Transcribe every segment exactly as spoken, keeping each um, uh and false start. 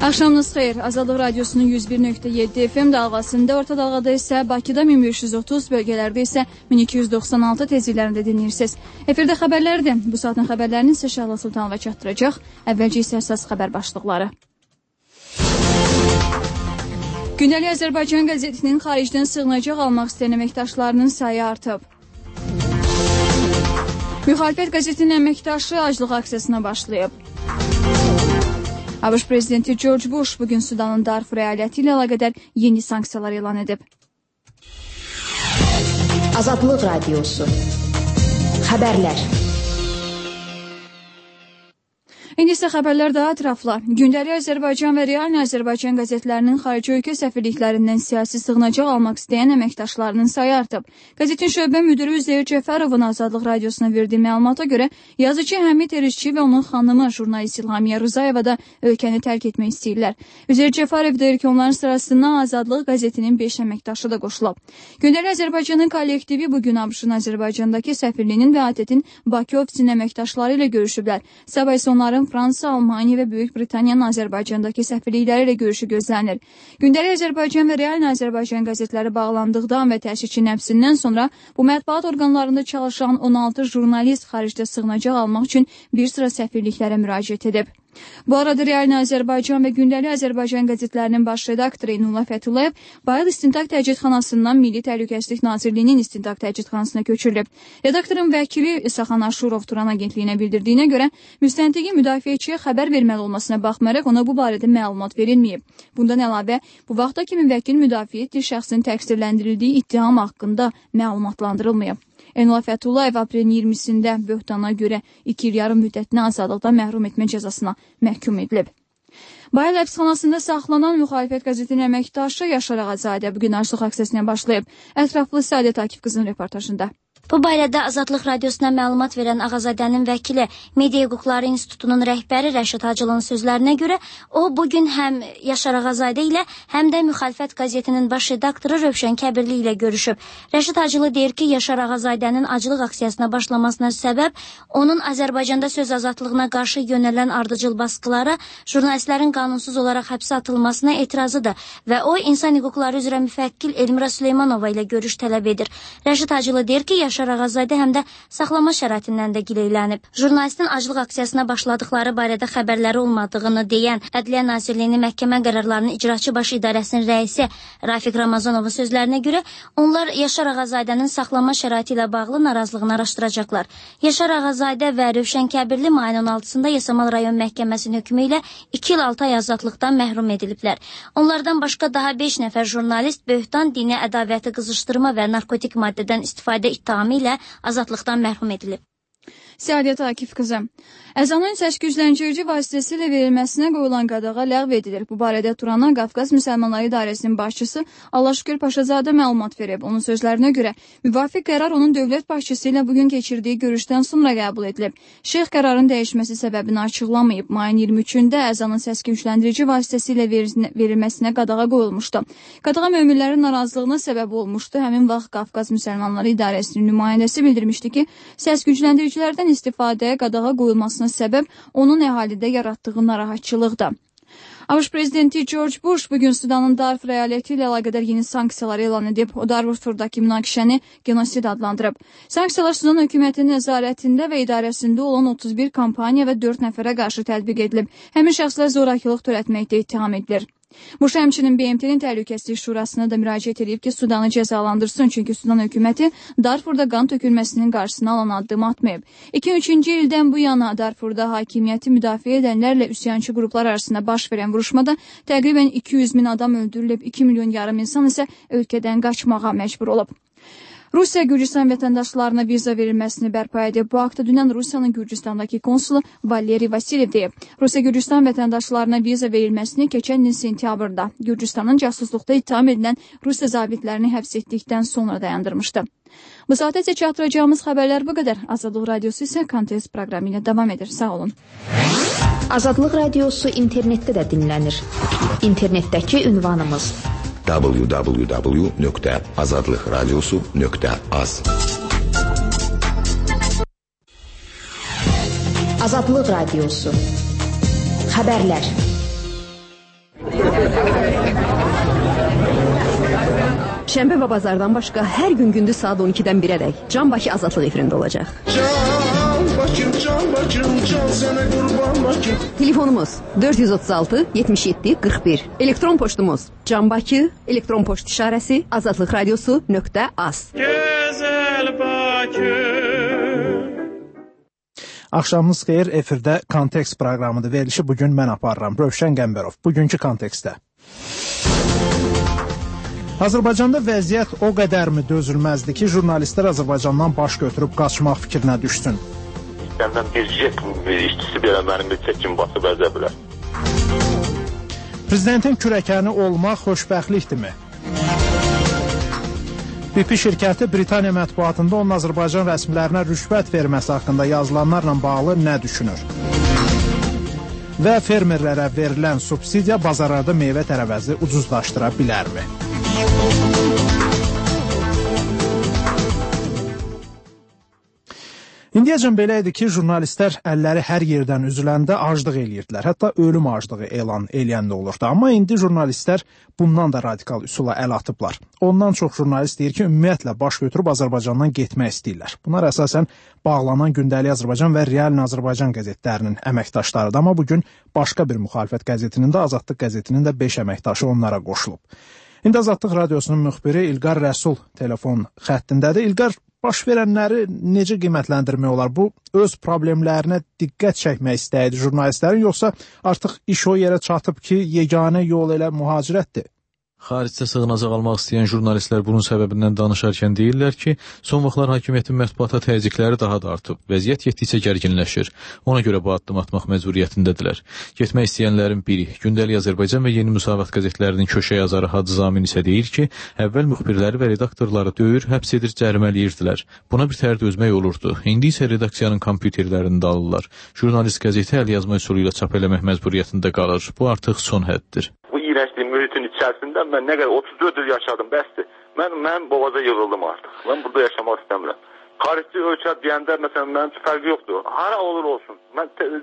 Axşamınız xeyir. Azadlıq Radiosunun yüz bir nöqtə yeddi F M dalğasında, orta dalğada isə Bakıda min beş yüz otuz, bölgələrdə isə min iki yüz doxsan altı tezliklərində dinləyirsiniz. Efirdə xəbərlərdir. Bu saatin xəbərlərini sizə Şəhla Sultanova çatdıracaq. Əvvəlcə isə əsas xəbər başlıqları. Gündəlik Azərbaycan qəzetinin xaricdən sığınacaq almaq istəyən əməkdaşlarının sayı artıb. Müxalifət qəzetinin əməkdaşı aclıq aksiyasına başlayıb. ABŞ prezidenti George Bush bugün Sudanın Darfur əyaləti ilə əlaqədar yeni sanksiyalar elan edib. Azadlıq Radiosu. Xəbərlər. İndi isə xəbərlər daha ətraflı. Gündəlik Azərbaycan və Realni Azərbaycan qəzetlərinin xarici ölkə səfirliklərindən siyasi sığınacaq almaq istəyən əməkdaşlarının sayı artıb. Qəzetin şöbə müdürü Üzeyir Cəfərovun Azadlıq Radiosuna verdiyi məlumata görə yazıcı Həmid Erişçi və onun xanımı jurnalist İlhamiyə Rızayeva da ölkəni tərk etmək istəyirlər. Üzeyir Cəfərov deyir ki, onların sırasından Azadlıq qəzetinin beş əməkdaşı da qoşulub. Gündəlik Azərbaycanın kollektivi bugün ABŞ-ın Azərbaycandakı səfirliyinin və A T T-in Bakı ofisinin əməkdaşları ilə görüşüblər. Sabah isə onların Fransa, Almaniya və Böyük Britaniyanın Azərbaycandakı səfirlikləri ilə görüşü gözlənilir. Gündəlik Azərbaycan və Realni Azərbaycan qəzetləri bağlandıqdan və təşkilçinin həbsindən sonra bu mətbuat orqanlarında çalışan on altı jurnalist xaricdə sığınacaq almaq üçün bir sıra səfirliklərə müraciət edib. Bu arada Realni Azərbaycan və Gündəlik Azərbaycan qəzetlərinin baş redaktoru Eynullah Fətullayev Bayıl İstintaq Təcridxanasından Milli Təhlükəsizlik Nazirliyinin İstintaq Təcridxanasına köçürülüb. Redaktorun vəkili İsaxan Aşurov Turan agentliyinə bildirdiyinə görə müstəntiqin müdafiəçiyə xəbər verməli olmasına baxmayaraq ona bu barədə məlumat verilməyib. Bundan əlavə, bu vaxta kimi vəkil müdafiə etdiyi şəxsin təqsirləndirildiyi ittiham haqqında məlumatlandırılmayıb. Eynullah Fətullayev aprelin iyirmisində böhtana görə iki il yarım müddətinə azadlıqdan məhrum etmə cəzasına məhkum edilib. Bayıl həbsxanasında saxlanan Müxalifət qəzetinin əməkdaşı Yaşar Ağazadə bugün aclıq aksiyasına başlayıb. Ətraflı Səadət Akif qızın reportajında. Bu barədə Azadlıq Radiosuna məlumat verən Ağazadənin vəkili, Media Hüquqları İnstitutunun rəhbəri Rəşid Hacılının sözlərinə görə, o bugün həm Yaşar Ağazadə ilə, həm də Müxalifət qəzetinin baş redaktoru Rövşən Kəbirli ilə görüşüb. Rəşid Hacılı deyir ki, Yaşar Ağazadənin aclıq aksiyasına başlamasına səbəb onun Azərbaycanda söz azadlığına qarşı yönələn ardıcıl baskılara, jurnalistlərin qanunsuz olaraq həbsə atılmasına etirazıdır və o, insan hüquqları üzrə müfəkkil Elmira Süleymanova ilə görüş tələb edir. Rəşid Hacılı deyir ki, Yaşar Ağazadə həm də saxlama şəraitindən də gileylənib. Jurnalistin aclıq aksiyasına başladıqları barədə xəbərləri olmadığını deyən Ədliyyə Nazirliyinin məhkəmə qərarlarının icraçı baş idarəsinin rəisi Rafiq Ramazanovun sözlərinə görə onlar Yaşar Ağazadənin saxlama şəraiti ilə bağlı narazılığını araşdıracaqlar. Yaşar Ağazadə və Rövşən Kəbirli mayın on altısında Yasamal rayon məhkəməsinin hökmü ilə iki il altı ay azadlıqdan məhrum ediliblər. Onlardan başqa daha beş nəfər jurnalist böhtan, dini ədavəti qızışdırma və narkotik maddədən istifadə ittihamı ilə azadlıqdan məhrum edilib. Səadət Akif qızı. Əzanın səs-gücləndirici vasitəsilə verilməsinə qoyulan qadağa ləğv edilir. Bu barədə Turana Qafqaz Müsəlmanları İdarəsinin başçısı Allahşükür Paşazadə məlumat verib. Onun sözlərinə görə müvafiq qərar onun dövlət başçısı ilə bugün keçirdiyi görüşdən sonra qəbul edilib. Şeyx qərarın dəyişməsi səbəbini açıqlamayıb. Mayın iyirmi üçündə əzanın səs-gücləndirici vasitəsilə verilməsinə qadağa qoyulmuşdu. Qadağa möminlərin narazılığına səbəb olmuşdu. Həmin vaxt Qafqaz Müsəlmanları İdarəsinin nümayəndəsi bildirmişdi ki, səs-gücləndiricilərdən istifadəyə qadağa qoyulmasına səbəb onun əhalidə yaratdığı narahatçılıqdır. ABŞ prezidenti George Bush bugün Sudanın Darfur əyaləti ilə əlaqədar yeni sanksiyalar elan edib. O Darfurdakı münaqişəni genosid adlandırıb. Sanksiyalar Sudan hökumətinin nəzarətində və idarəsində olan otuz bir kampaniya və dörd nəfərə qarşı tətbiq edilib. Həmin şəxslər zorakılıq törətməkdə ittiham edilir. Bush həmçinin B M T-nin Təhlükəsizlik Şurasına da müraciət edib ki, Sudanı cəzalandırsın, çünki Sudan hökuməti Darfurda qan tökülməsinin qarşısını alan addım atmayıb. iki min üçüncü ildən bu yana Darfurda hakimiyyəti müdafiə edənlərlə üsyançı qruplar arasında baş verən vuruşmada təqribən iki yüz min adam öldürülüb, iki milyon yarım insan isə ölkədən qaçmağa məcbur olub. Rusiya Gürcistan vətəndaşlarına viza verilməsini bərpa edib. Bu haqda dünən Rusiyanın Gürcistandakı konsulu Valeri Vasilyev deyib. Rusiya Gürcistan vətəndaşlarına viza verilməsini keçən il sentyabrda Gürcistanın casusluqda ittiham edilən Rusiya zabitlərini həbs etdikdən sonra dayandırmışdı. Bu saatə isə çatdıracağımız xəbərlər bu qədər. Azadlıq Radiosu isə Kontest proqramı ilə davam edir. Sağ olun. Azadlıq Radiosu internetdə də dinlənir. İnternetdəki ünvanımız w w w nöqtə azadlıqradiosu nöqtə az. Azadlıq Radiosu. Xəbərlər. Şənbə və bazardan başqa hər gün gündüz saat on ikidən birədək Can Bakı Azadlıq efirində olacaq. Can Bakım, Can Bakım, Can sənə qurban Bakım. Telefonumuz dörd yüz otuz altı yetmiş yeddi qırx bir. Elektron poçtumuz Can Bakı, elektron poçt işarəsi azadlıq radiosu nöqtə az. Gözəl Bakı. Axşamınız xeyir, efirdə Kontekst proqramıdır. Verilişi bugün mən aparıram. Rövşən Qəmbərov. Bugünkü kontekstdə. Azərbaycanda vəziyyət o qədərmi dözülməzdir ki, jurnalistlər Azərbaycandan baş götürüb qaçmaq fikrinə düşsün. Səndən bir jet işçisi belə mənim bir çəkim basıb əzə bilər. Prezidentin kürəkəni olmaq xoşbəxtlikdirmi? B P şirkəti Britaniya mətbuatında onun Azərbaycan rəsmilərinə rüşvət verməsi haqqında yazılanlarla bağlı nə düşünür? Və fermerlərə verilən subsidiya bazarlarda meyvə tərəvəzi ucuzlaşdıra bilərmi? İndiyəcən belə idi ki, jurnalistlər əlləri hər yerdən üzüləndə aclıq eləyirdilər. Hətta ölüm aclığı elan eləyəndə olurdu. Amma indi jurnalistlər bundan da radikal üsula əl atıblar. Ondan çox jurnalist deyir ki, ümumiyyətlə baş götürüb Azərbaycandan getmək istəyirlər. Bunlar əsasən bağlanan Gündəlik Azərbaycan və Realin Azərbaycan qəzetlərinin əməkdaşlarıdır. Amma bugün başqa bir müxalifət qəzetinin də, Azadlıq qəzetinin də beş əməkdaşı onlara qoşulub. İndi Azadlıq radiosunun müxbiri İlqar Rəsul telefon xəttindədir. İlqar, baş verənləri necə qiymətləndirmək olar? Bu, öz problemlərinə diqqət çəkmək istəyidir jurnalistlərin, yoxsa artıq iş o yerə çatıb ki, yeganə yol elə mühacirətdir? Xaricdə sığınacaq almaq istəyən jurnalistlər bunun səbəbindən danışarkən deyirlər ki, son vaxtlar hakimiyyətin mətbuata təzyiqləri daha da artıb. Vəziyyət getdikcə gərginləşir. Ona görə bu addım atmaq məcburiyyətindədirlər. Getmək istəyənlərin biri, Gündəlik Azərbaycan və Yeni Müsavat qəzetlərinin köşə yazarı Hacı Zamin isə deyir ki, əvvəl müxbirləri və redaktorları döyür, həbs edir, cəriməliyirdilər. Buna bir tər dözmək olurdu. İndi isə redaksiyanın kompüterlərini də alırlar. Jurnalist qəzeti əl yazma üsulu ilə çap eləmək məcburiyyətində qalır. Bu artıq son həddir. İyrəncliyin mühitin içərisində mən nə qədər otuz dörd il yaşadım, bəsdir. Mən, mən boğaza yığıldım artıq. Mən burada yaşamaq istəmirəm. Xarici ölkə deyəndə, məsələn, mənim üçün fərqi yoxdur. Hara olur olsun. Mən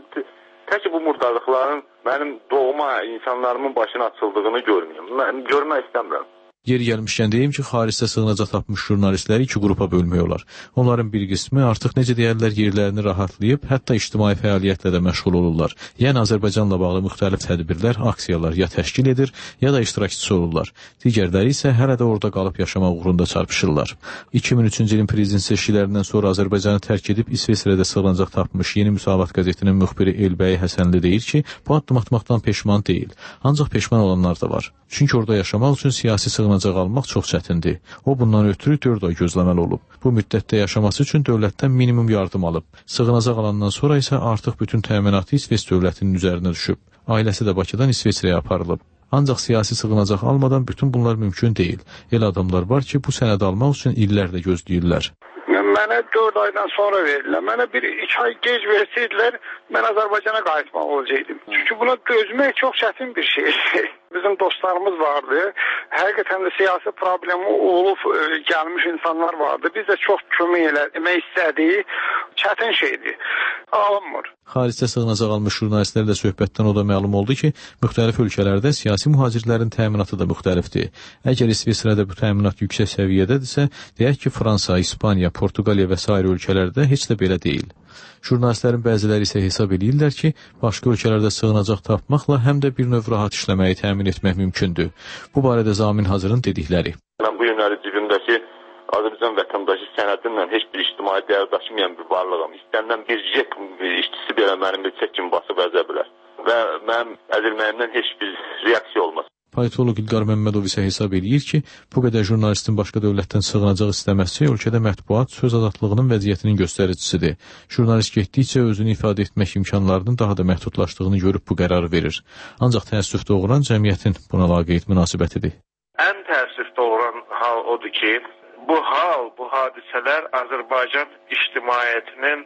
tək bu murdarlıqların mənim doğma insanlarımın başına açıldığını görməyim. Mən görmək istəmirəm. Yeri gəlmişkən deyim ki, xaricdə sığınacaq tapmış jurnalistləri iki qrupa bölmək olar. Onların bir qismi artıq necə deyərlər yerlərini rahatlayıb, hətta ictimai fəaliyyətlə də məşğul olurlar. Yəni Azərbaycanla bağlı müxtəlif tədbirlər, aksiyalar ya təşkil edir, ya da iştirakçısı olurlar. Digərləri isə hələ də orada qalıb yaşamaq uğrunda çarpışırlar. iki min üçüncü ilin prezident seçkilərindən sonra Azərbaycanı tərk edib İsveçrədə sığınacaq tapmış Yeni Müsavat qəzetinin müxbiri Elbəy Həsənli deyir ki, bu addım atmaqdan peşman deyil. Ancaq peşman olanlar da var. Çünki orada yaşamaq üçün siyasi sığınacaq almaq çox çətindir. O bundan ötürü dörd ay gözləməli olub. Bu müddətdə yaşaması üçün dövlətdən minimum yardım alıb. Sığınacaq alandan sonra isə artıq bütün təminatı İsveç dövlətinin üzərinə düşüb. Ailəsi də Bakıdan İsveçrəyə aparılıb. Ancaq siyasi sığınacaq almadan bütün bunlar mümkün deyil. Elə adamlar var ki, bu sənəd almaq üçün illər də gözləyirlər. Mənə dörd aydan sonra verirlər. Mənə bir iki ay gec versəydilər, mən Azərbaycana qayıtmaq olacaqdım. Çünki buna dözmək çox çətin bir şey. Bizim dostlarımız vardı. Həqiqətən də siyasi problemi olub e, gəlmiş insanlar vardı. Biz də çox kömək eləmək istədik. Çətin şeydir. Alınmır. Xaricdə sığınacaq almış jurnalistlərlə söhbətdən o da məlum oldu ki, müxtəlif ölkələrdə siyasi mühacirlərin təminatı da müxtəlifdir. Əgər İsveçrədə bu təminat yüksək səviyyədədirsə, deyək ki, Fransa, İspaniya, Portuqaliya və sair ölkələrdə heç də belə deyil. Jurnalistlərin bəziləri isə hesab edirlər ki, başqa ölkələrdə sığınacaq tapmaqla həm də bir növ rahat işləməyi təmin etmək mümkündür. Bu barədə Zamin Hazırın dedikləri. Mən bu günləri cibimdəki Azərbaycan vətəndaşı sənədimlə heç bir ictimai dəyər daşımayan bir varlığım. İstənilən bir jet işçisi belə mənim bir çəkim basıb əzə bilər. Və mənim əzilməyimdən heç bir reaksiya olmaz. Politoloq İlqar Məmmədov isə hesab edir ki, bu qədər jurnalistin başqa dövlətdən sığınacaq istəməsi ölkədə mətbuat söz azadlığının vəziyyətinin göstəricisidir. Jurnalist getdikcə özünü ifadə etmək imkanlarının daha da məhdudlaşdığını görüb bu qərarı verir. Ancaq təəssüf doğuran cəmiyyətin buna laqeyd münasibətidir. Ən təəssüf doğuran hal odur ki, bu hal, bu hadisələr Azərbaycan ictimaiyyətinin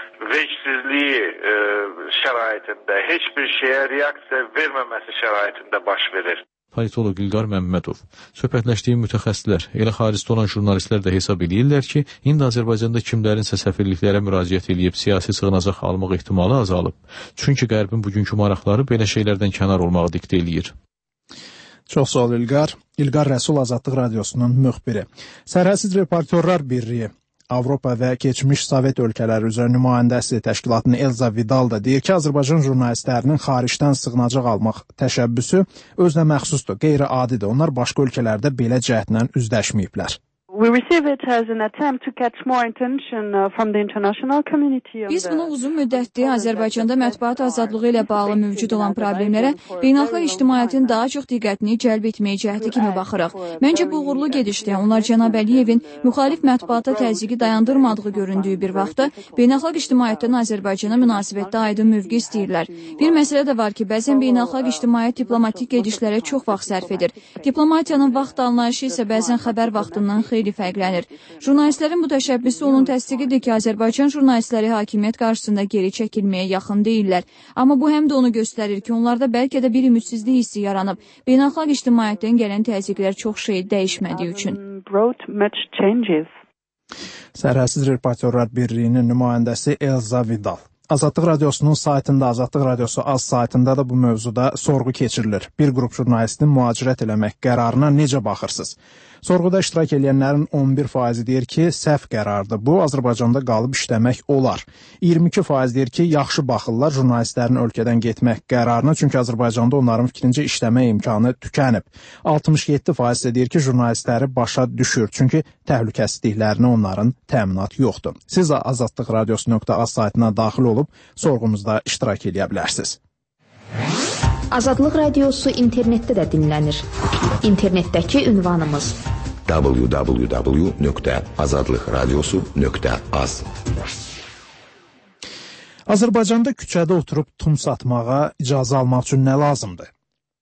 vəcsizliyi e, şəraitində, heç bir şeyə reaksiya verməməsi şəraitində baş verir. Politoloq İlqar Məmmədov. Söhbətləşdiyi mütəxəssislər, elə xaricdə olan jurnalistlər də hesab edirlər ki, indi Azərbaycanda kimlərinsə səfirliklərə müraciət edib siyasi sığınacaq almaq ehtimalı azalıb. Çünki Qərbin bugünkü maraqları belə şeylərdən kənar olmağı diktə eləyir. Çox sağ ol İlqar. İlqar Rəsul Azadlıq Radiosunun müxbiri. Sərhədsiz Reportyorlar Birliyi Avropa və keçmiş Sovet ölkələri üzrə nümayəndəsi təşkilatının Elza Vidal da deyir ki, Azərbaycan jurnalistlərinin xaricdən sığınacaq almaq təşəbbüsü özünə məxsusdur, qeyri-adidir. Onlar başqa ölkələrdə belə cəhdlə üzləşməyiblər. Biz bunu uzun müddətdir Azərbaycanda mətbuat azadlığı ilə bağlı mövcud olan problemlərə beynəlxalq ictimaiyyətin daha çox diqqətini cəlb etməyə cəhdi kimi baxırıq. Məncə bu uğurlu gedişdir. Onlar cənab Əliyevin müxalif mətbuata təzyiqi dayandırmadığı göründüyü bir vaxtda beynəlxalq ictimaiyyətdən Azərbaycana münasibətdə aydın mövqe istəyirlər. Bir məsələ də var ki, bəzən beynəlxalq ictimaiyyət diplomatik gedişlərə çox vaxt sərf edir. Diplomatiyanın vaxt anlayışı isə bəzən xəbər vaxtından xeyli fərqlənir. Jurnalistlərin bu təşəbbüsü onun təsdiqidir ki, Azərbaycan jurnalistləri hakimiyyət qarşısında geri çəkilməyə yaxın deyirlər. Amma bu həm də onu göstərir ki, onlarda bəlkə də bir ümidsizlik hissi yaranıb. Beynəlxalq ictimaiyyətdən gələn təzyiqlər çox şey dəyişmədiyi üçün. Sərhədsiz Reportyorlar Birliyinin nümayəndəsi Elza Vidal. Azadlıq Radiosunun saytında, Azadlıq Radiosu az saytında da bu mövzuda sorğu keçirilir. Bir qrup jurnalistin mühacirət eləmək qərarına necə baxırsınız? Sorğuda iştirak edənlərin on bir faizi deyir ki, səhv qərardır. Bu, Azərbaycanda qalıb işləmək olar. iyirmi iki faiz deyir ki, yaxşı baxırlar jurnalistlərin ölkədən getmək qərarına, çünki Azərbaycanda onların fikrincə işləmə imkanı tükənib. altmış yeddi faiz deyir ki, jurnalistləri başa düşür, çünki təhlükəsizliklərinə onların təminat yoxdur. Siz azadlıq radiosu nöqtə az saytına daxil olub sorğumuzda iştirak edə bilərsiniz. Azadlıq Radiosu internetdə də dinlənir. İnternetdəki ünvanımız w w w nöqtə azadlıq radiosu nöqtə az. Azərbaycanda küçədə oturub tum satmağa icazə almaq üçün nə lazımdır?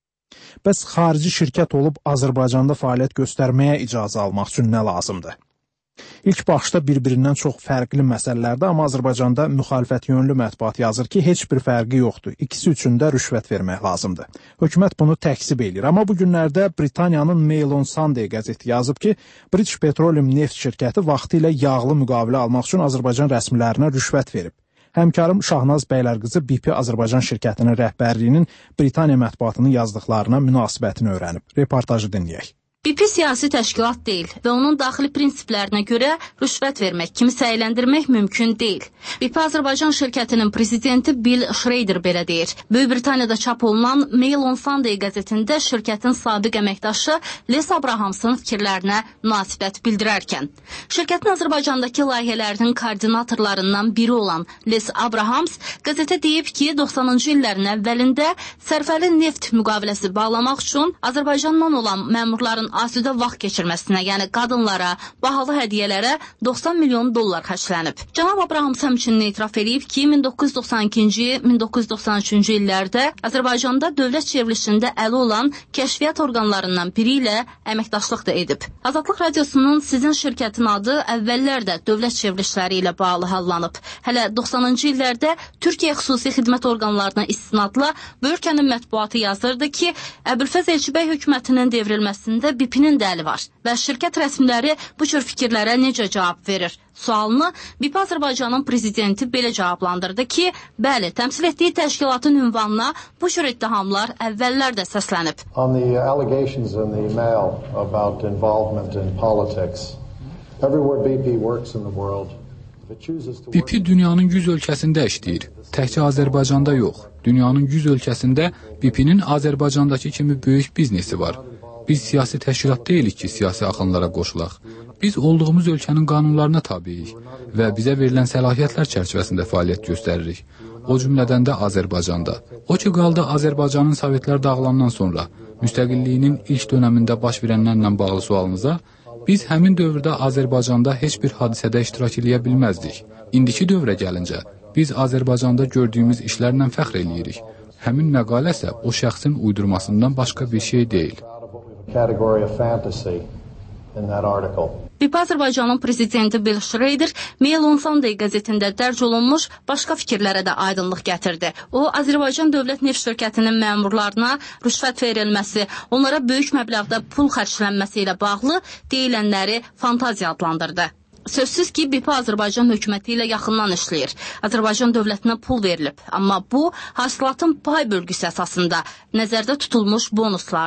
Bəs xarici şirkət olub Azərbaycanda fəaliyyət göstərməyə icazə almaq üçün nə lazımdır? İlk baxışda bir-birindən çox fərqli məsələlərdir, amma Azərbaycanda müxalifət yönlü mətbuat yazır ki, heç bir fərqi yoxdur. İkisi üçün də rüşvət vermək lazımdır. Hökumət bunu təksib edir, amma bu günlərdə Britaniyanın Mail on Sunday qəzeti yazıb ki, British Petroleum neft şirkəti vaxtı ilə yağlı müqavilə almaq üçün Azərbaycan rəsmilərinə rüşvət verib. Həmkarım Şahnaz Bəylərqızı B P Azərbaycan şirkətinin rəhbərliyinin Britaniya mətbuatının yazdıqlarına münasibətini öyrənib. Reportajı dinləyək. B P siyasi təşkilat deyil və onun daxili prinsiplərinə görə rüşvət vermək, kimisə əyləndirmək mümkün deyil. B P Azərbaycan şirkətinin prezidenti Bill Schrader belə deyir. Böyük Britaniyada çap olunan Mail on Sunday qəzetində şirkətin sabiq əməkdaşı Les Abrahamsın fikirlərinə münasibət bildirərkən. Şirkətin Azərbaycandakı layihələrinin koordinatorlarından biri olan Les Abrahams qəzetə deyib ki, doxsanıncı illərin əvvəlində sərfəli neft müqaviləsi bağlamaq üçün Azərbaycandan olan məmurların asudə vaxt keçirməsinə, yəni qadınlara, bahalı hədiyyələrə doxsan milyon dollar xərclənib. Cənab Abrahams həmçinin etiraf edib ki, min doqquz yüz doxsan ikinci - min doqquz yüz doxsan üçüncü illərdə Azərbaycanda dövlət çevrilişində əli olan kəşfiyyat orqanlarından biri ilə əməkdaşlıq da edib. Azadlıq Radiosunun sizin şirkətin adı əvvəllər də dövlət çevrilişləri ilə bağlı hallanıb. Hələ doxsanıncı illərdə Türkiyə xüsusi xidmət orqanlarına istinadla bu ölkənin mətbuatı yazırdı ki, Əbülfəz Elçibəy hökumətinin devrilməsində B P-nin də əli var və şirkət rəsmiləri bu cür fikirlərə necə cavab verir? Sualını B P Azərbaycanın prezidenti belə cavablandırdı ki, bəli, təmsil etdiyi təşkilatın ünvanına bu cür ittihamlar əvvəllər də səslənib. On the allegations in the mail about involvement in politics, everywhere B P works in the world, B P dünyanın yüz ölkəsində işləyir. Təkcə Azərbaycanda yox. Dünyanın yüz ölkəsində B P-nin Azərbaycandakı kimi böyük biznesi var. Biz siyasi təşkilat deyilik ki, siyasi axınlara qoşulaq. Biz olduğumuz ölkənin qanunlarına tabiyik və bizə verilən səlahiyyətlər çərçivəsində fəaliyyət göstəririk. O cümlədən də Azərbaycanda. O ki, qaldı Azərbaycanın Sovetlər dağılandan sonra müstəqilliyinin ilk dönəmində baş verənlərlə bağlı sualınıza, biz həmin dövrdə Azərbaycanda heç bir hadisədə iştirak edə bilməzdik. İndiki dövrə gəlincə, biz Azərbaycanda gördüyümüz işlərlə fəxr eləyirik. Həmin məqalə isə o şəxsin uydurmasından başqa bir şey deyil. B P Azərbaycanın prezidenti Bill Schrader Mail on Sunday qəzetində dərc olunmuş başqa fikirlərə də aydınlıq gətirdi. O, Azərbaycan Dövlət Neft Şirkətinin məmurlarına rüşvət verilməsi, onlara böyük məbləğdə pul xərclənməsi ilə bağlı deyilənləri fantaziya adlandırdı. Sözsüz ki, B P Azərbaycan hökuməti ilə yaxından işləyir. Azərbaycan dövlətinə pul verilib. Amma bu, hasilatın pay bölgüsü əsasında nəzərdə tutulmuş bonuslardır.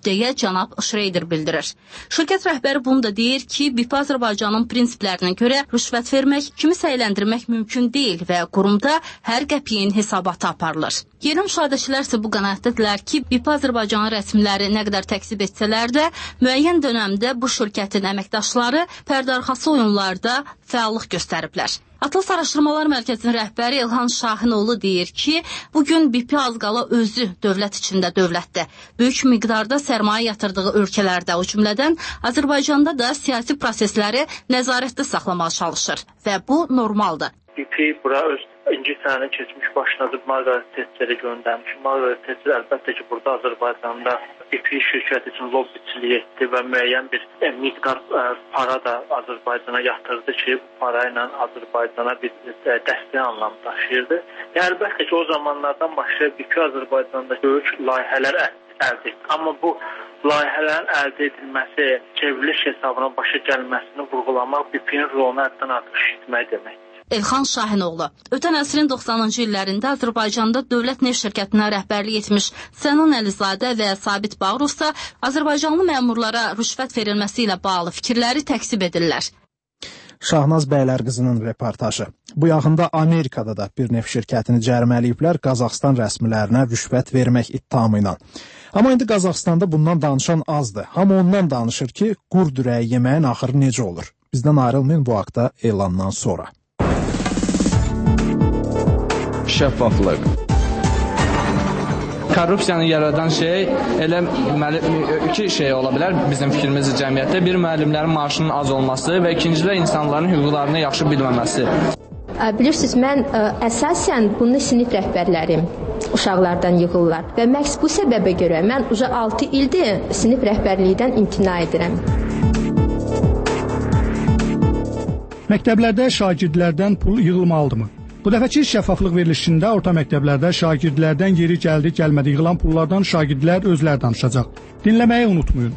deyə cənab Şreyder bildirir. Şirkət rəhbəri bunu da deyir ki, B I P Azərbaycanın prinsiplərinə görə rüşvət vermək, kimisə əyləndirmək mümkün deyil və qurumda hər qəpiyin hesabatı aparılır. Yeni müşahidəçilər isə bu qənaətdədirlər ki, B I P Azərbaycanın rəsmiləri nə qədər təksib etsələr də, müəyyən dönəmdə bu şirkətin əməkdaşları pərdəarxası oyunlarda fəallıq göstəriblər. Atlas Araşdırmalar Mərkəzinin rəhbəri İlhan Şahinoğlu deyir ki, bugün B I P az qala özü dövlət içində dövlətdir. Böyük miqdarda sərmayə yatırdığı ölkələrdə, o cümlədən Azərbaycanda da siyasi prosesləri nəzarətdə saxlamağa çalışır və bu normaldır. B I P bura öz İngiltərəni keçmiş başladı, Margaret Thatcher'i göndərmiş. Margaret Thatcher əlbəttə ki, burada Azərbaycanda B I P şirkəti üçün lobbiçilik etdi və müəyyən bir e, miqdar e, para da Azərbaycana yatırdı ki, bu parayla Azərbaycana bir e, dəstək anlamı daşıyırdı. Yəni, əlbəttə ki, o zamanlardan başlayıb B I P Azərbaycanda böyük layihələr əldə etdi. Amma bu layihələrin əldə edilməsi, çevriliş hesabına başa gəlməsini vurğulamaq B I P-nin rolunu həddən artıq şişitmək demək. Elxan Şahinoğlu, ötən əsrin doxsanıncı illərində Azərbaycanda dövlət neft şirkətinə rəhbərlik etmiş Sənan Əlizadə və Sabit Bağırov isə Azərbaycanlı məmurlara rüşvət verilməsi ilə bağlı fikirləri təksib edirlər. Şahnaz Bəylər qızının reportajı. Bu yaxında Amerikada da bir neft şirkətini cərimələyiblər Qazaxstan rəsmilərinə rüşvət vermək ittihamı ilə. Amma indi Qazaxstanda bundan danışan azdır. Hamı ondan danışır ki, qurd ürəyi yeməyin axırı necə olur? Bizdən ayrılmayın bu haqda elandan sonra. Şəffaflıq. Korrupsiyanı yaradan şey elə iki şey ola bilər bizim fikrimizdə cəmiyyətdə. Bir, müəllimlərin maaşının az olması və ikincidə insanların hüquqlarını yaxşı bilməməsi. Bilirsiniz, mən əsasən bunu sinif rəhbərlərim uşaqlardan yığırlar və məhz bu səbəbə görə mən uca altı ildir sinif rəhbərlikdən imtina edirəm. Məktəblərdə şagirdlərdən pul yığılmalıdırmı? Bu dəfəki şəffaflıq verilişində orta məktəblərdə şagirdlərdən yeri gəldi, gəlmədi yığılan pullardan şagirdlər özləri danışacaq. Dinləməyi unutmayın.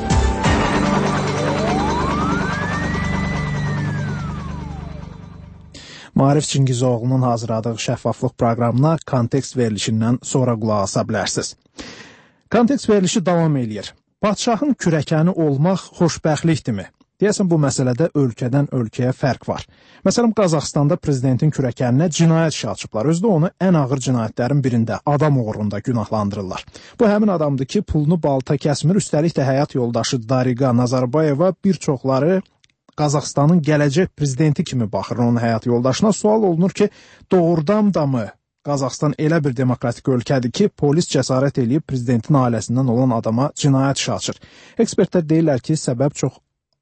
Maarif Çingizoğlu'nun hazırladığı şəffaflıq proqramına kontekst verilişindən sonra qulaq asa bilərsiniz. Kontekst verilişi davam eləyir. Padşahın kürəkəni olmaq xoşbəxtlikdirmi? Deyəsən, bu məsələdə ölkədən ölkəyə fərq var. Məsələn, Qazaxstanda prezidentin kürəkəninə cinayət işi açıblar. Özdə onu ən ağır cinayətlərin birində, adam uğrunda günahlandırırlar. Bu həmin adamdır ki, pulunu balta kəsmir, üstəlik də həyat yoldaşı Dariqa Nazarbayeva bir çoxları Qazaxstanın gələcək prezidenti kimi baxır onun həyat yoldaşına. Sual olunur ki, doğrudan da mı Qazaxstan elə bir demokratik ölkədir ki, polis cəsarət eləyib prezidentin ailəsindən olan adama cinayət işi açır. Ekspertlər deyirlər ki, səbəb çox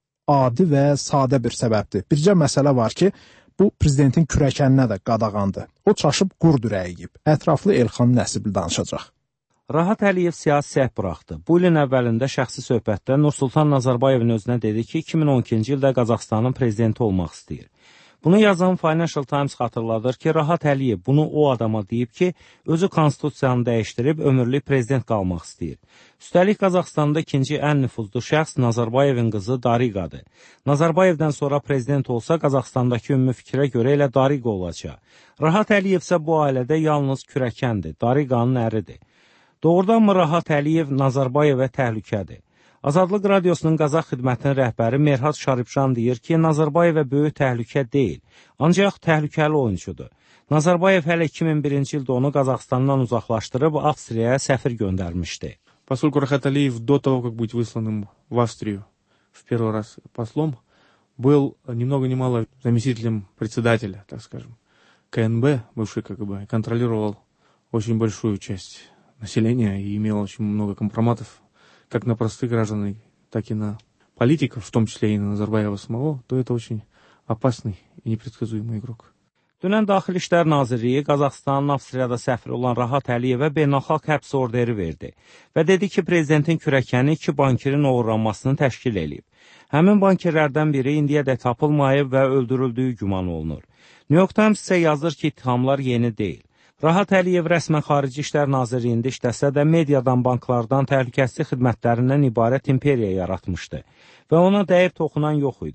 adi və sadə bir səbəbdir. Bircə məsələ var ki, bu prezidentin kürəkəninə də qadağandır. O çaşıb qurd ürəyi yeyib. Ətraflı Elxan Nəsibli danışacaq. Rahat Əliyev siyasi səhv buraxdı. Bu ilin əvvəlində şəxsi söhbətdə Nursultan Nazarbayevin özünə dedi ki, iki min on ikinci ildə Qazaxstanın prezidenti olmaq istəyir. Bunu yazan Financial Times xatırladır ki, Rahat Əliyev bunu o adama deyib ki, özü konstitusiyanı dəyişdirib ömürlük prezident qalmaq istəyir. Üstəlik Qazaxstanda ikinci ən nüfuzlu şəxs Nazarbayevin qızı Dariqadır. Nazarbayevdən sonra prezident olsa Qazaxstandakı ümumi fikrə görə elə Dariqa olacaq. Rahat Əliyev isə bu ailədə yalnız kürəkəndir, Dariqanın əridir. Doğrudanmı Rahat Əliyev Nazarbayevə təhlükədir? Azadlıq Radiosunun Qazax xidmətinin rəhbəri Merhat Şaribşan deyir ki, Nazarbayevə böyük təhlükə deyil, ancaq təhlükəli oyuncudur. Nazarbayev hələ iki min birinci ildə onu Qazaxstandan uzaqlaşdırıb Avstriyaya səfir göndərmişdi. Поскольку Рахат Алиев до того, как быть высланным в Австрию в первый раз послом, был ни много ни мало заместителем председателя, так скажем, КНБ, бывший КГБ, контролировал очень большую часть населения и имел очень много компроматов как на простых граждан, так и на политиков, в том числе и на Назарбаева самого, то это очень опасный и непредсказуемый игрок. Dünən Daxili İşlər Nazirliyi Qazaxstanın Avstriyada səfiri olan Rahat Əliyevə beynəlxalq həbs orderi verdi və dedi ki, prezidentin kürəkəni iki bankirin oğurlanmasını təşkil edib. Həmin bankirlərdən biri indiyədək tapılmayıb və öldürüldüyü güman olunur. New York Times isə yazır ki, ittihamlar yeni deyil. Rahat Əliyev rəsmən Xarici İşlər Nazirliyində işləsə də mediadan, banklardan, təhlükəsizlik xidmətlərindən ibarət imperiya yaratmışdı və ona dəyər toxunan yox idi.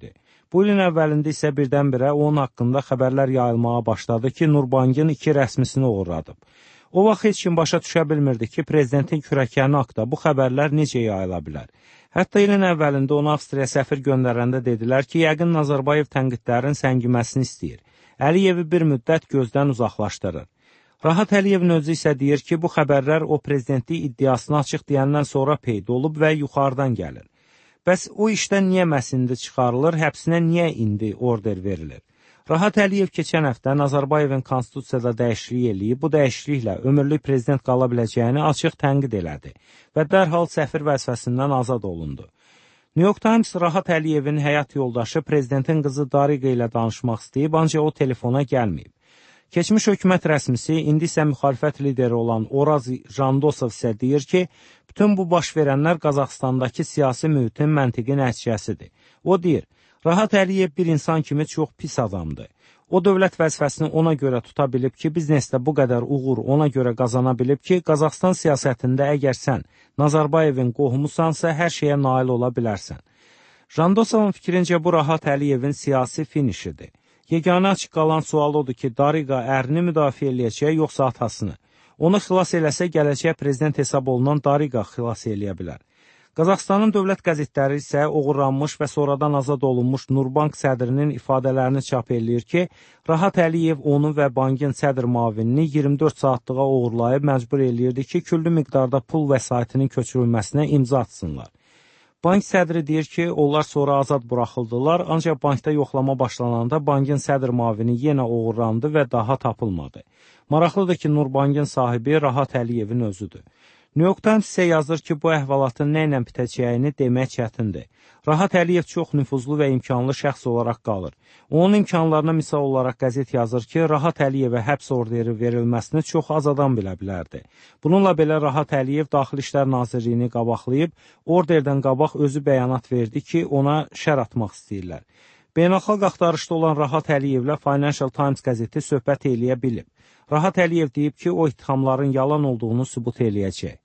Bu ilin əvvəlində isə birdən-birə onun haqqında xəbərlər yayılmağa başladı ki, Nurbankın iki rəsmisini uğurladıb. O vaxt heç kim başa düşə bilmirdi ki, prezidentin kürəkəni haqda bu xəbərlər necə yayıla bilər. Hətta ilin əvvəlində ona Avstriya səfir göndərəndə dedilər ki, yəqin Nazarbayev tənqidlərin səngiməsini istəyir. Əliyevi bir müddət gözdən uzaqlaşdırır. Rahat Əliyevin özü isə deyir ki, bu xəbərlər o prezidentlik iddiasını açıq deyəndən sonra peyda olub və yuxarıdan gəlir. Bəs o işdən niyə məsindi çıxarılır, həbsinə niyə indi order verilir? Rahat Əliyev keçən həftə Nazarbayevin konstitusiyada dəyişiklik eləyib, bu dəyişikliklə ömürlük prezident qala biləcəyini açıq tənqid elədi və dərhal səfir vəzifəsindən azad olundu. New York Times Rahat Əliyevin həyat yoldaşı prezidentin qızı Dariqa ilə danışmaq istəyib, ancaq o telefona gəlməyib. Keçmiş hökumət rəsmisi, indi isə müxalifət lideri olan Oraz Jandosov isə deyir ki, bütün bu baş verənlər Qazaxstandakı siyasi mühitin məntiqi nəticəsidir. O deyir, Rahat Əliyev bir insan kimi çox pis adamdır. O dövlət vəzifəsini ona görə tuta bilib ki, biznesdə bu qədər uğur ona görə qazana bilib ki, Qazaxstan siyasətində əgər sən Nazarbayevin qohumusansa, hər şeyə nail ola bilərsən. Jandosovun fikrincə bu Rahat Əliyevin siyasi finişidir. Yeganə açıq qalan sual odur ki, Dariqa ərini müdafiə eləyəcək, yoxsa atasını. Onu xilas eləsə, gələcək prezident hesab olunan Dariqa xilas eləyə bilər. Qazaxstanın dövlət qəzetləri isə oğurlanmış və sonradan azad olunmuş Nurbank sədrinin ifadələrini çap eləyir ki, Rahat Əliyev onu və bankın sədr müavinini iyirmi dörd saatlığa uğurlayıb məcbur eləyirdi ki, küllü miqdarda pul vəsaitinin köçürülməsinə imza atsınlar. Bank sədri deyir ki, onlar sonra azad buraxıldılar, ancaq bankda yoxlama başlananda bankın sədr müavini yenə uğurlandı və daha tapılmadı. Maraqlıdır ki, Nurbankın sahibi Rahat Əliyevin özüdür. New York Times isə yazır ki, bu əhvalatın nə ilə bitəcəyini demək çətindir. Rahat Əliyev çox nüfuzlu və imkanlı şəxs olaraq qalır. Onun imkanlarına misal olaraq qəzet yazır ki, Rahat Əliyevə həbs orderi verilməsini çox az adam bilə bilərdi. Bununla belə Rahat Əliyev Daxili İşlər Nazirliyini qabaqlayıb, orderdən qabaq özü bəyanat verdi ki, ona şər atmaq istəyirlər. Beynəlxalq axtarışda olan Rahat Əliyevlə Financial Times qəzeti söhbət eləyə bilib. Rahat Əliyev deyib ki, o ittihamların yalan olduğunu sübut eləyəcək.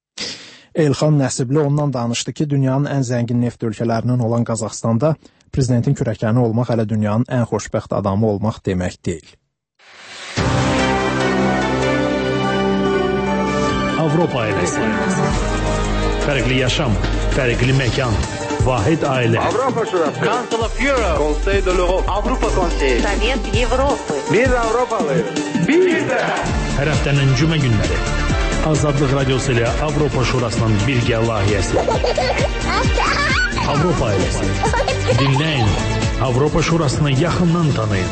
Elxan Nəsibli ondan danışdı ki, dünyanın ən zəngin neft ölkələrindən olan Qazaxstanda prezidentin kürəkəni olmaq hələ dünyanın ən xoşbəxt adamı olmaq demək deyil. Avropa ailəsi. Fərqli yaşam, fərqli məkan, vahid ailə. Avropa Şurası. Council of Europe. Conseil de l'Europe. Avropa Konseyi. Sovet Avropa. Biz Avropalıyıq. Bir də. Hər həftənin cümə günləri. Azadlıq Radyosu ilə Avropa Şurasının birgə layihəsi. Avropa ailəsi. Dinləyin. Avropa Şurasını yaxından tanıyın.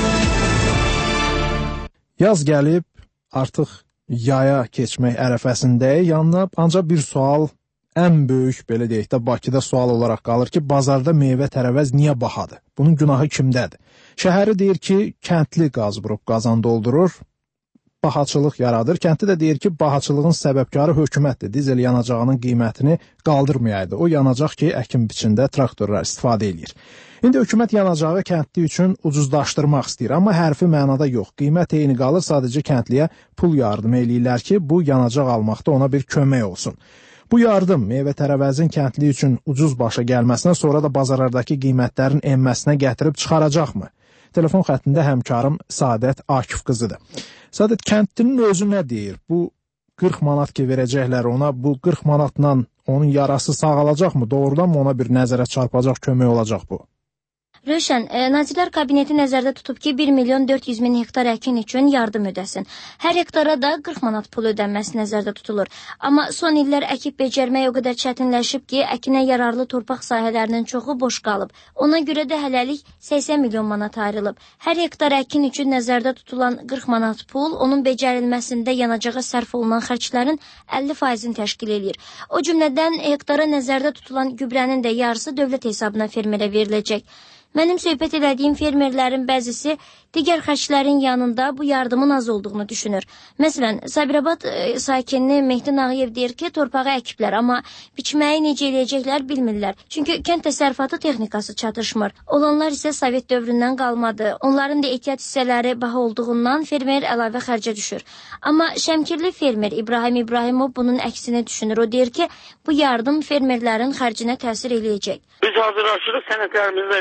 Yaz gəlib, artıq yaya keçmək ərəfəsindəyik. Yanına ancaq bir sual, ən böyük, belə deyək də, Bakıda sual olaraq qalır ki, bazarda meyvə tərəvəz niyə bahadır? Bunun günahı kimdədir? Şəhəri deyir ki, kəndli qaz vurub qazan doldurur, bahaçılıq yaradır. Kəndli də deyir ki, bahaçılığın səbəbkarı hökumətdir. Dizel yanacağının qiymətini qaldırmayaydı. O yanacaq ki, əkin biçində traktorlar istifadə edir. İndi hökumət yanacağı kəndli üçün ucuzlaşdırmaq istəyir, amma hərfi mənada yox. Qiymət eyni qalır, sadəcə kəndliyə pul yardım eləyirlər ki, bu yanacaq almaqda ona bir kömək olsun. Bu yardım meyvə tərəvəzin kəndli üçün ucuz başa gəlməsinə, sonra da bazarlardakı qiymətlərin enməsinə gətirib çıxaracaqmı? Telefon xəttində həmkarım Sadət Akif qızıdır. Sadət, kəndlinin özü nə deyir? Bu qırx manat ki verəcəklər ona, bu qırx manatla onun yarası sağalacaqmı? Doğrudan mı ona bir nəzərə çarpacaq, kömək olacaq bu? Rövşən, e, Nazirlər Kabineti nəzərdə tutub ki, bir milyon dörd yüz min hektar əkin üçün yardım ödəsin. Hər hektara da qırx manat pul ödənməsi nəzərdə tutulur. Amma son illər əkib becərmək o qədər çətinləşib ki, əkinə yararlı torpaq sahələrinin çoxu boş qalıb. Ona görə də hələlik səksən milyon manat ayrılıb. Hər hektar əkin üçün nəzərdə tutulan qırx manat pul, onun becərilməsində yanacağa sərf olunan xərclərin əlli faizini təşkil edir. O cümlədən hektara nəzərdə tutulan gübrənin də yarısı dövlət hesabına fermerə veriləcək. Mənim söhbət elədiyim fermerlərin bəzisi digər xərclərin yanında bu yardımın az olduğunu düşünür. Məsələn, Sabirabad e, sakini Mehdi Nağıyev deyir ki, torpağı əkiblər, amma biçməyi necə eləyəcəklər bilmirlər. Çünki kənd təsərrüfatı texnikası çatışmır. Olanlar isə Sovet dövründən qalmadı. Onların da ehtiyat hissələri baha olduğundan fermer əlavə xərcə düşür. Amma Şəmkirli fermer İbrahim İbrahimov bunun əksini düşünür. O deyir ki, bu yardım fermerlərin xərcinə təsir eləyəcək. Biz hazırlaşırıq, sənədlərimizi də vermişik.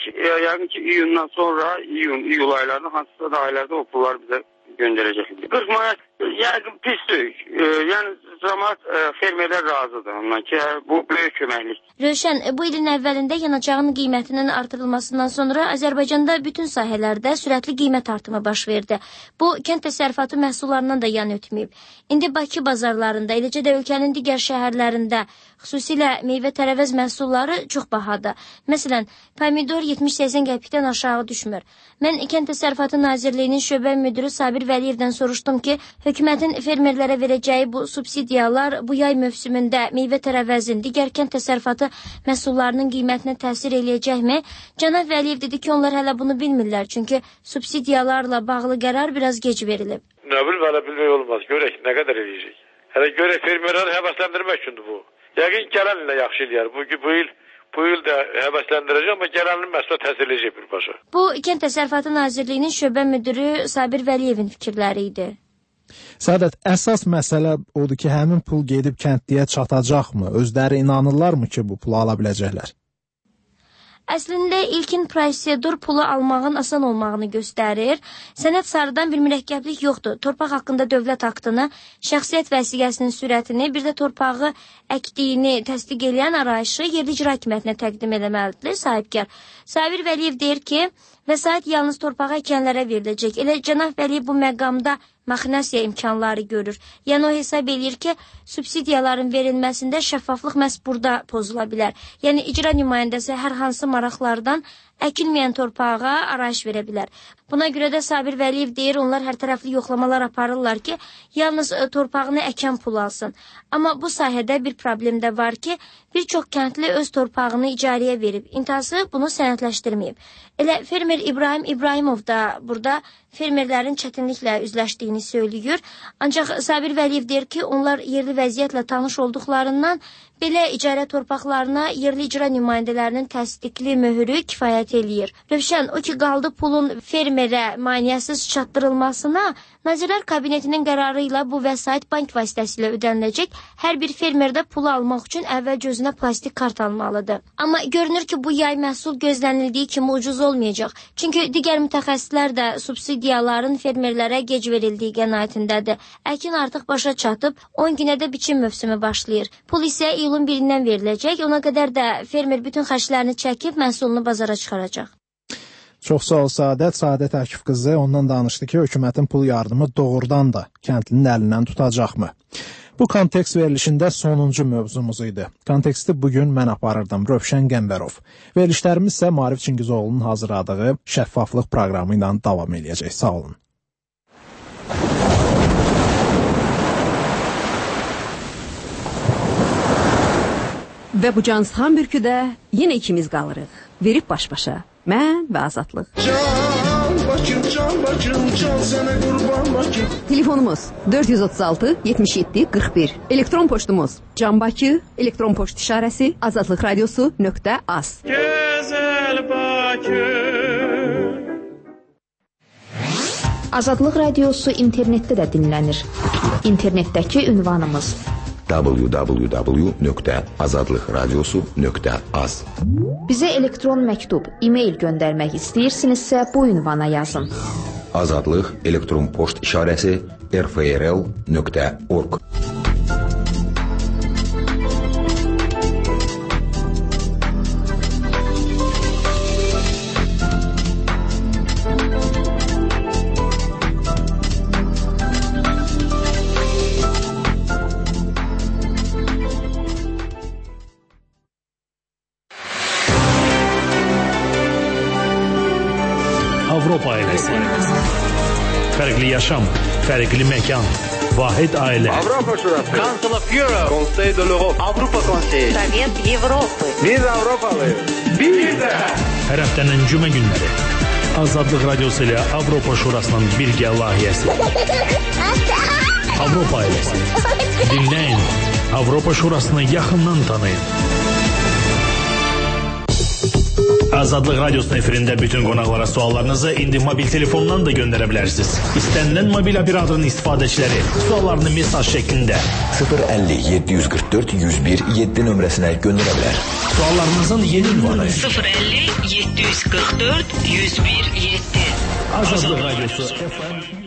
yəqin ki, iyundan sonra, iyun, iyul aylarında hansısa da aylarda o pullar bizə göndərəcəkdir. qırx manat yəqin pisdir. E, yəni cəmaət e, fermerlər razıdır ondan ki, bu böyük köməklik. Rövşən, bu ilin əvvəlində yanacağın qiymətinin artırılmasından sonra Azərbaycanda bütün sahələrdə sürətli qiymət artımı baş verdi. Bu, kənd təsərrüfatı məhsullarından da yan ötməyib. İndi Bakı bazarlarında, eləcə də ölkənin digər şəhərlərində, xüsusilə meyvə-tərəvəz məhsulları çox bahadır. Məsələn, pomidor yetmiş səksən qəpikdən aşağı düşmür. Mən Kənd Təsərrüfatı Nazirliyinin şöbə müdürü Sabir Vəliyevdən soruşdum ki, hökumətin fermerlərə verəcəyi bu subsidiyalar bu yay mövsümündə meyvə-tərəvəzin, digər kənd təsərrüfatı məhsullarının qiymətinə təsir eləyəcəkmi? Cənab Vəliyev dedi ki, onlar hələ bunu bilmirlər, çünki subsidiyalarla bağlı qərar biraz gec verilib. Nə bil, belə bilmək olmaz. Görək, nə qədər eləyəcək. Hələ görək, fermerləri həvəsləndirmək üçündür bu. Yəqin gələn ilə yaxşı eləyər. Bu, bu il Bu il də həvəsləndirəcək, amma gələnli məhsulə təsir edəcək birbaşa. Bu, Kənd Təsərrüfatı Nazirliyinin şöbə müdürü Sabir Vəliyevin fikirləri idi. Səadət, əsas məsələ odur ki, həmin pul gedib kəndliyə çatacaqmı? Özləri inanırlarmı ki, bu pulu ala biləcəklər? Əslində, ilkin prosedur pulu almağın asan olmağını göstərir. Sənəd sarıdan bir mürəkkəblik yoxdur. Torpaq haqqında dövlət aktını, şəxsiyyət vəsiqəsinin sürətini, bir də torpağı əkdiyini təsdiq edən arayışı yerli icra hakimiyyətinə təqdim eləməlidir sahibkar. Sabir Vəliyev deyir ki, vəsait yalnız torpağa əkənlərə veriləcək. Elə Cənab Vəliyev bu məqamda maxinasiya imkanları görür. Yəni o hesab edir ki, subsidiyaların verilməsində şəffaflıq məhz burada pozula bilər. Yəni icra nümayəndəsi hər hansı maraqlardan əkilməyən torpağa arayış verə bilər. Buna görə də Sabir Vəliyev deyir, onlar hər tərəfli yoxlamalar aparırlar ki, yalnız torpağını əkən pul alsın. Amma bu sahədə bir problem də var ki, bir çox kəndli öz torpağını icarəyə verib. İntihası bunu sənədləşdirməyib. Elə fermer İbrahim İbrahimov da burada fermerlərin çətinliklə üzləşdiyini söylüyor. Ancaq Sabir Vəliyev deyir ki, onlar yerli vəziyyətlə tanış olduqlarından belə icarə torpaqlarına yerli icra nümayəndələrinin təsdiqli möhürü kifayət eləyir. Rövşən, o ki qaldı pulun fermerə maneəsiz çatdırılmasına, Nazirlər Kabinetinin qərarı ilə bu vəsait bank vasitəsilə ödəniləcək. Hər bir fermerdə pulu almaq üçün əvvəl gözünə plastik kart almalıdır. Amma görünür ki, bu yay məhsul gözlənildiyi kimi ucuz olmayacaq. Çünki digər mütəxəssislər də subsidiyaların fermerlərə gec verildiyi qənaətindədir. Əkin artıq başa çatıb, on günə də biçim mövsümü başlayır. Pul isə iyulun birindən veriləcək. Ona qədər də fermer bütün xərclərini çəkib məhsulunu bazara çıxaracaq. Çox sağ ol Səadət. Səadət Akif qızı ondan danışdı ki, hökumətin pul yardımı doğrudan da kəndlinin əlindən tutacaqmı? Bu kontekst verilişində sonuncu mövzumuz idi. Konteksti bugün mən aparırdım, Rövşən Qəmbərov. Verilişlərimiz isə Maarif Çingizoğlu'nun hazırladığı şəffaflıq proqramı ilə davam edəcək. Sağ olun. Və bu cansıxan bürküdə yenə ikimiz qalırıq. Verib baş-başa. Mən və Azadlıq. Can Bakım, can Bakım, can sənə qurban Bakım. Telefonumuz dörd yüz otuz altı yetmiş yeddi qırx bir. Elektron poçtumuz canbakı, elektron poçt işarəsi azadlıq radiosu nöqtə az. Gözəl Bakım. Azadlıq radiosu internetdə də dinlənir. İnternetdəki ünvanımız w w w nöqtə azadlıq radiosu nöqtə az. Bizə elektron məktub, e-mail göndərmək istəyirsinizsə bu ünvana yazın. Azadlıq elektron poçt işarəsi r f r l nöqtə org. Avropa ailəsi. Fərqli yaşam, fərqli məkan, vahid ailə. Avropa Şurası. Council of Europe. Conseil de l'Europe. Avropa Konseyi. Sovet Avropa. Biz Avropalıyıq. Bir də. Hər həftənin cümə günləri. Azadlıq Radiosu ilə Avropa Şurasının birgə layihəsi. Avropa ailəsi. Dinləyin. Avropa Şurasını yaxından tanıyın. Azadlıq Radiosunun efirində bütün qonaqlara suallarınızı indi mobil telefondan da göndərə bilərsiniz. İstənilən mobil operatorun istifadəçiləri suallarını mesaj şəklində sıfır əlli yeddi yüz qırx dörd yüz bir yeddi nömrəsinə göndərə bilər. Suallarınızın yeni ünvanı sıfır əlli yeddi yüz qırx dörd yüz bir yeddi. Azadlıq Radiosu F M